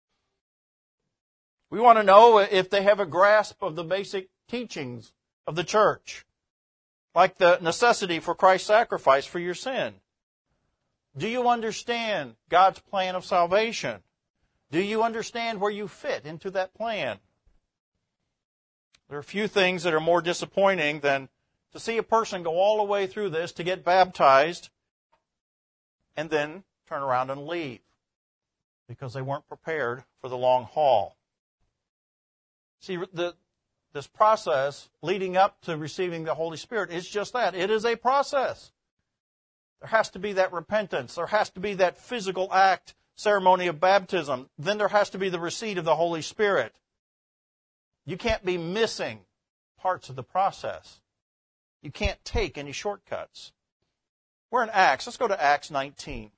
S1: We want to know if they have a grasp of the basic teachings of the church, like the necessity for Christ's sacrifice for your sin. Do you understand God's plan of salvation? Do you understand where you fit into that plan? There are few things that are more disappointing than to see a person go all the way through this to get baptized and then turn around and leave because they weren't prepared for the long haul. See, the, this process leading up to receiving the Holy Spirit is just that. It is a process. There has to be that repentance. There has to be that physical act, ceremony of baptism. Then there has to be the receipt of the Holy Spirit. You can't be missing parts of the process. You can't take any shortcuts. We're in Acts. Let's go to Acts nineteen.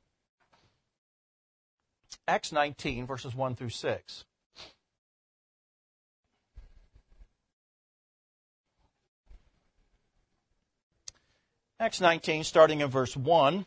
S1: Acts nineteen, verses one through six. Acts nineteen, starting in verse one.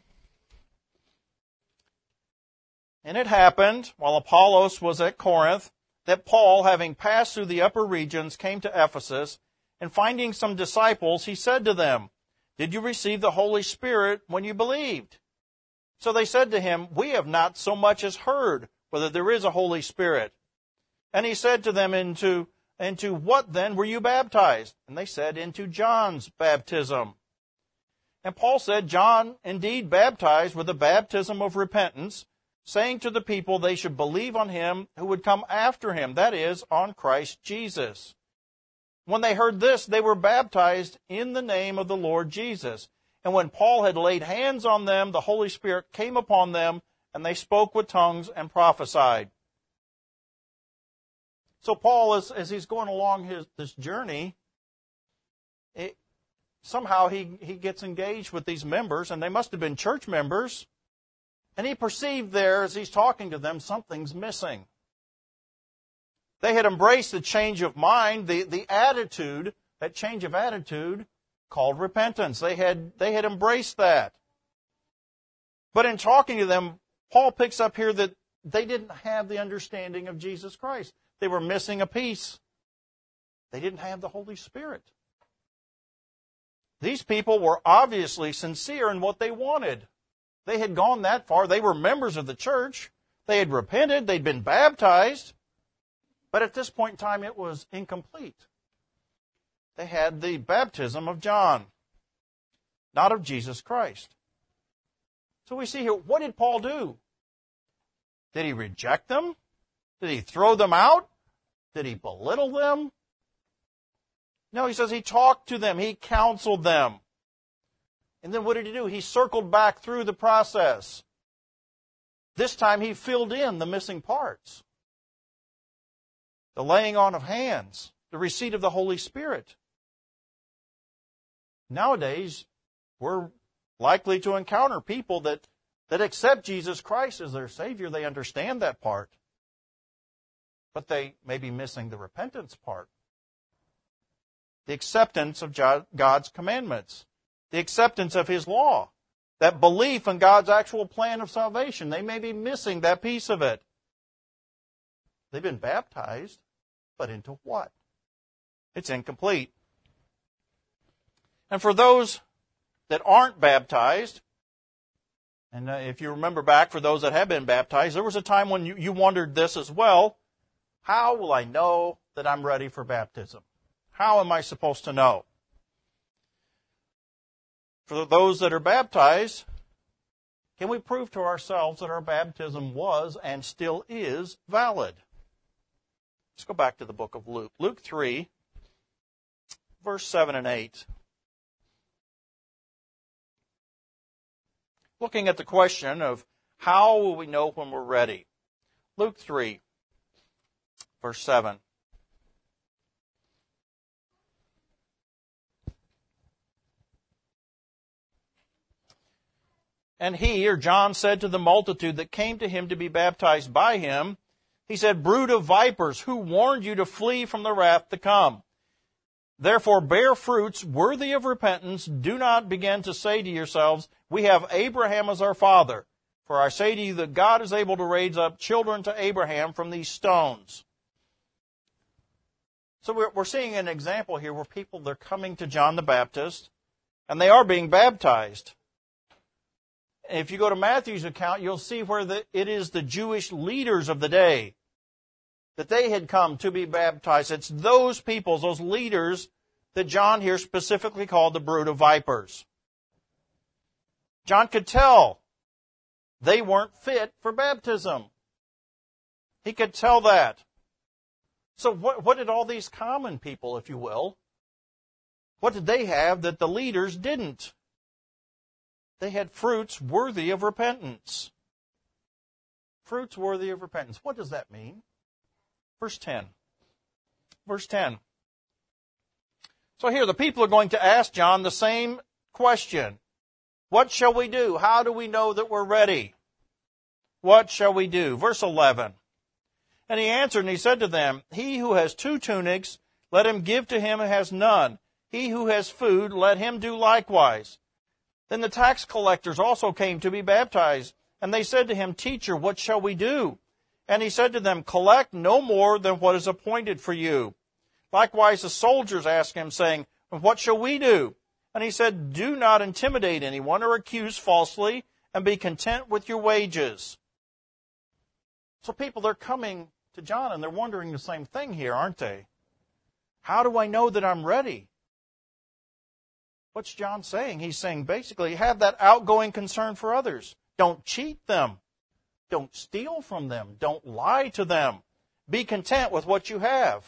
S1: And it happened, while Apollos was at Corinth, that Paul, having passed through the upper regions, came to Ephesus, and finding some disciples, he said to them, did you receive the Holy Spirit when you believed? So they said to him, we have not so much as heard whether there is a Holy Spirit. And he said to them, into, into what then were you baptized? And they said, into John's baptism. And Paul said, John indeed baptized with the baptism of repentance, saying to the people they should believe on him who would come after him, that is, on Christ Jesus. When they heard this, they were baptized in the name of the Lord Jesus. And when Paul had laid hands on them, the Holy Spirit came upon them, and they spoke with tongues and prophesied. So Paul, as, as he's going along his this journey, it, somehow he, he gets engaged with these members, and they must have been church members, and he perceived there, as he's talking to them, something's missing. They had embraced the change of mind, the, the attitude, that change of attitude called repentance. They had, they had embraced that. But in talking to them, Paul picks up here that they didn't have the understanding of Jesus Christ. They were missing a piece. They didn't have the Holy Spirit. These people were obviously sincere in what they wanted. They had gone that far. They were members of the church. They had repented. They'd been baptized. But at this point in time, it was incomplete. They had the baptism of John, not of Jesus Christ. So we see here, what did Paul do? Did he reject them? Did he throw them out? Did he belittle them? No, he says he talked to them. He counseled them. And then what did he do? He circled back through the process. This time he filled in the missing parts. The laying on of hands, the receipt of the Holy Spirit. Nowadays, we're likely to encounter people that, that accept Jesus Christ as their Savior. They understand that part. But they may be missing the repentance part. The acceptance of God's commandments. The acceptance of His law. That belief in God's actual plan of salvation. They may be missing that piece of it. They've been baptized, but into what? It's incomplete. And for those that aren't baptized, and if you remember back, for those that have been baptized, there was a time when you, you wondered this as well. How will I know that I'm ready for baptism? How am I supposed to know? For those that are baptized, can we prove to ourselves that our baptism was and still is valid? Let's go back to the book of Luke. Luke three, verse seven and eight. Looking at the question of how will we know when we're ready? Luke three, verse seven. And he, or John, said to the multitude that came to him to be baptized by him, he said, brood of vipers, who warned you to flee from the wrath to come? Therefore bear fruits worthy of repentance. Do not begin to say to yourselves, we have Abraham as our father. For I say to you that God is able to raise up children to Abraham from these stones. So we're, we're seeing an example here where people, they're coming to John the Baptist, and they are being baptized. If you go to Matthew's account, you'll see where the, it is the Jewish leaders of the day that they had come to be baptized. It's those people, those leaders, that John here specifically called the brood of vipers. John could tell they weren't fit for baptism. He could tell that. So what, what did all these common people, if you will, what did they have that the leaders didn't? They had fruits worthy of repentance. Fruits worthy of repentance. What does that mean? Verse ten. Verse ten. So here the people are going to ask John the same question. What shall we do? How do we know that we're ready? What shall we do? Verse eleven. And he answered and he said to them, he who has two tunics, let him give to him who has none. He who has food, let him do likewise. Then the tax collectors also came to be baptized. And they said to him, Teacher, what shall we do? And he said to them, Collect no more than what is appointed for you. Likewise the soldiers asked him, saying, What shall we do? And he said, do not intimidate anyone or accuse falsely, and be content with your wages. So people, they're coming to John and they're wondering the same thing here, aren't they? How do I know that I'm ready? What's John saying? He's saying basically, have that outgoing concern for others. Don't cheat them. Don't steal from them. Don't lie to them. Be content with what you have.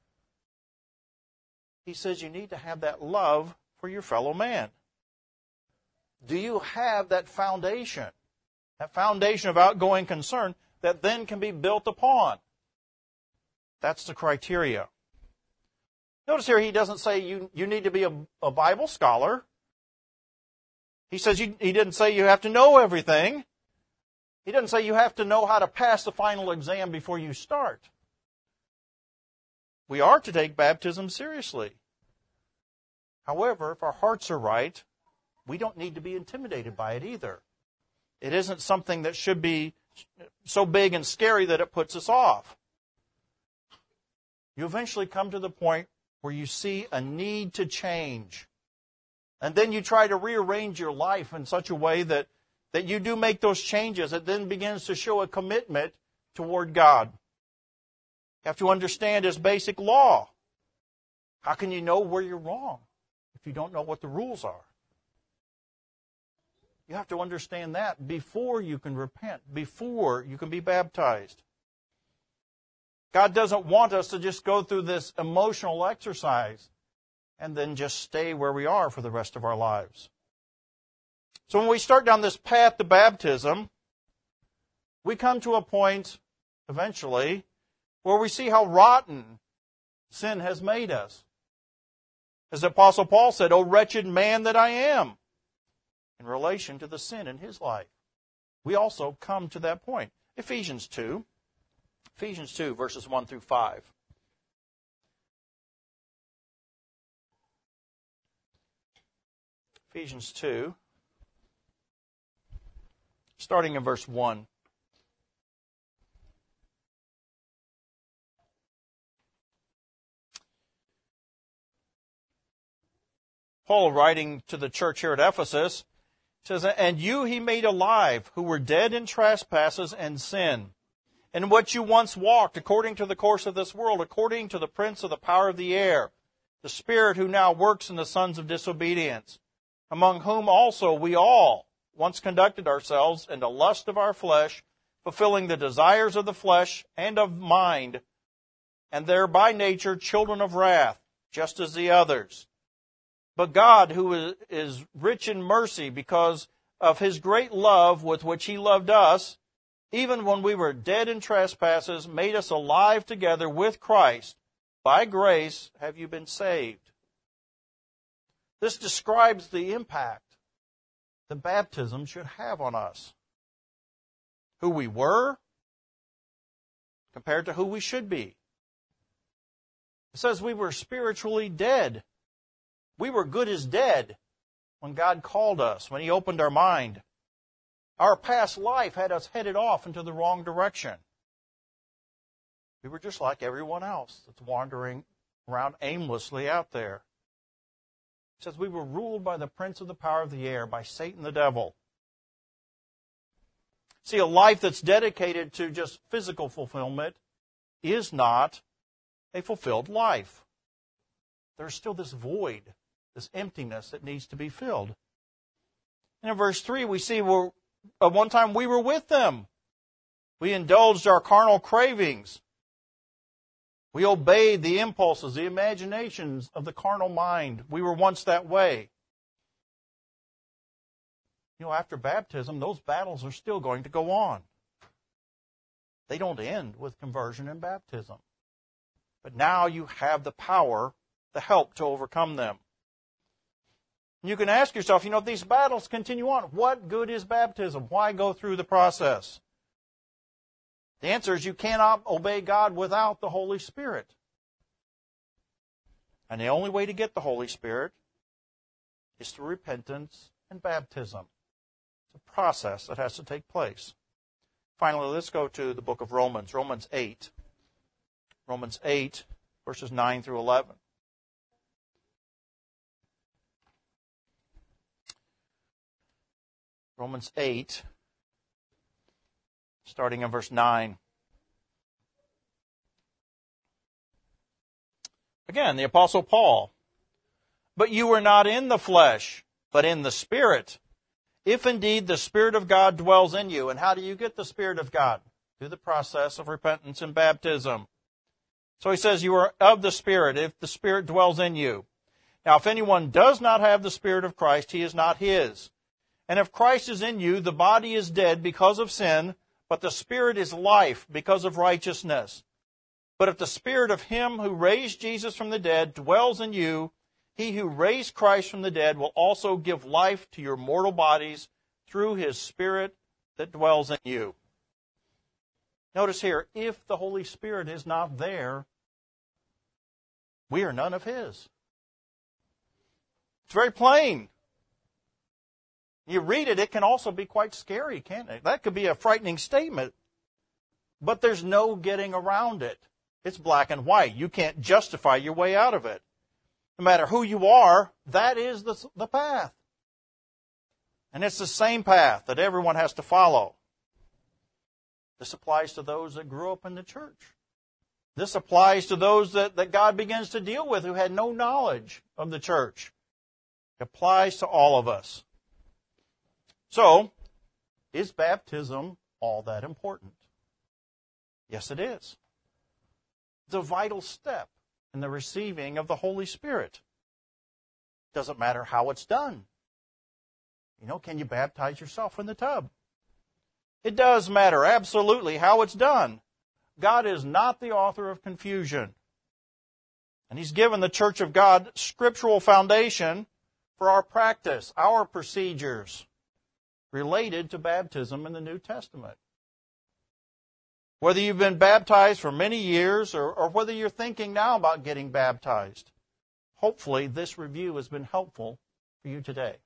S1: He says you need to have that love for your fellow man. Do you have that foundation? That foundation of outgoing concern that then can be built upon? That's the criteria. Notice here he doesn't say you, you need to be a, a Bible scholar. He says you, he didn't say you have to know everything. He doesn't say you have to know how to pass the final exam before you start. We are to take baptism seriously. However, if our hearts are right, we don't need to be intimidated by it either. It isn't something that should be so big and scary that it puts us off. You eventually come to the point where you see a need to change. And then you try to rearrange your life in such a way that, that you do make those changes. It then begins to show a commitment toward God. You have to understand His basic law. How can you know where you're wrong if you don't know what the rules are? You have to understand that before you can repent, before you can be baptized. God doesn't want us to just go through this emotional exercise and then just stay where we are for the rest of our lives. So when we start down this path to baptism, we come to a point, eventually, where we see how rotten sin has made us. As the Apostle Paul said, "O wretched man that I am," in relation to the sin in his life. We also come to that point. Ephesians two. Ephesians two, verses one through five. Ephesians two, starting in verse one. Paul, writing to the church here at Ephesus, says, "And you he made alive, who were dead in trespasses and sin, in which you once walked, according to the course of this world, according to the prince of the power of the air, the spirit who now works in the sons of disobedience, among whom also we all once conducted ourselves in the lust of our flesh, fulfilling the desires of the flesh and of mind, and there by nature children of wrath, just as the others. But God, who is rich in mercy because of His great love with which He loved us, even when we were dead in trespasses, made us alive together with Christ. By grace have you been saved." This describes the impact that baptism should have on us. Who we were compared to who we should be. It says we were spiritually dead. We were good as dead when God called us, when He opened our mind. Our past life had us headed off into the wrong direction. We were just like everyone else that's wandering around aimlessly out there. It says we were ruled by the prince of the power of the air, by Satan the devil. See, a life that's dedicated to just physical fulfillment is not a fulfilled life. There's still this void, this emptiness that needs to be filled. And in verse three, we see we're, at one time we were with them. We indulged our carnal cravings. We obeyed the impulses, the imaginations of the carnal mind. We were once that way. You know, after baptism, those battles are still going to go on. They don't end with conversion and baptism. But now you have the power, the help to overcome them. And you can ask yourself, you know, if these battles continue on, what good is baptism? Why go through the process? The answer is you cannot obey God without the Holy Spirit. And the only way to get the Holy Spirit is through repentance and baptism. It's a process that has to take place. Finally, let's go to the book of Romans, Romans eight. Romans eight, verses nine through eleven. Romans eight, starting in verse nine. Again, the Apostle Paul. But you were not in the flesh, but in the Spirit, if indeed the Spirit of God dwells in you. And how do you get the Spirit of God? Through the process of repentance and baptism. So he says you are of the Spirit, if the Spirit dwells in you. Now, if anyone does not have the Spirit of Christ, he is not his. And if Christ is in you, the body is dead because of sin, but the Spirit is life because of righteousness. But if the Spirit of him who raised Jesus from the dead dwells in you, he who raised Christ from the dead will also give life to your mortal bodies through his Spirit that dwells in you. Notice here, if the Holy Spirit is not there, we are none of his. It's very plain. You read it, it can also be quite scary, can't it? That could be a frightening statement. But there's no getting around it. It's black and white. You can't justify your way out of it. No matter who you are, that is the, the path. And it's the same path that everyone has to follow. This applies to those that grew up in the church. This applies to those that, that God begins to deal with who had no knowledge of the church. It applies to all of us. So, is baptism all that important? Yes, it is. It's a vital step in the receiving of the Holy Spirit. Doesn't matter how it's done. You know, can you baptize yourself in the tub? It does matter absolutely how it's done. God is not the author of confusion. And He's given the Church of God scriptural foundation for our practice, our procedures related to baptism in the New Testament. Whether you've been baptized for many years or, or whether you're thinking now about getting baptized, hopefully this review has been helpful for you today.